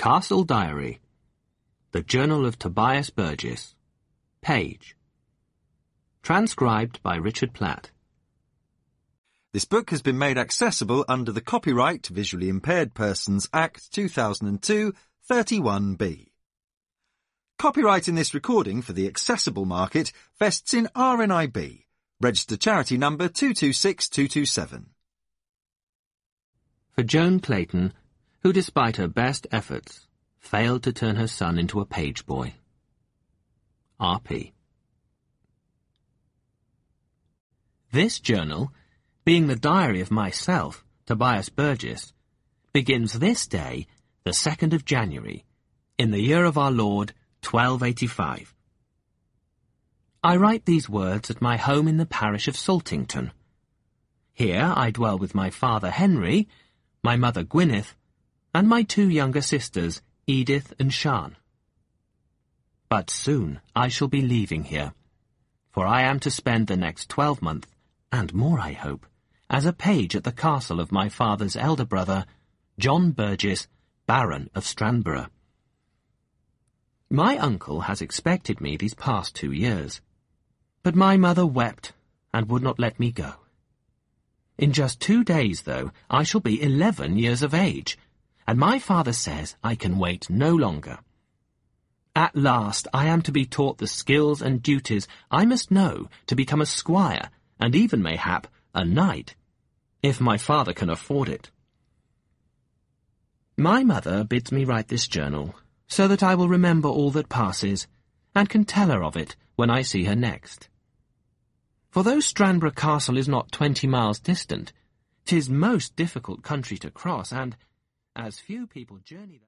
Castle Diary. The Journal of Tobias Burgess. Page. Transcribed by Richard Platt. This book has been made accessible under the Copyright Visually Impaired Persons Act 2002, 31B. Copyright in this recording for the accessible market vests in RNIB, registered charity number 226227. For Joan Clayton, who despite her best efforts, failed to turn her son into a page boy. R.P. This journal, being the diary of myself, Tobias Burgess, begins this day, the 2nd of January, in the year of our Lord, 1285. I write these words at my home in the parish of Saltington. Here I dwell with my father Henry, my mother Gwyneth, and my 2 younger sisters, Edith and Shan. But soon I shall be leaving here, for I am to spend the next 12-month, and more I hope, as a page at the castle of my father's elder brother, John Burgess, Baron of Stranborough. My uncle has expected me these past 2 years, but my mother wept and would not let me go. In just 2 days, though, I shall be 11 years of age, and my father says I can wait no longer. At last I am to be taught the skills and duties I must know to become a squire, and even, mayhap, a knight, if my father can afford it. My mother bids me write this journal, so that I will remember all that passes, and can tell her of it when I see her next. For though Stranborough Castle is not 20 miles distant, 'tis most difficult country to cross, and, as few people journey there,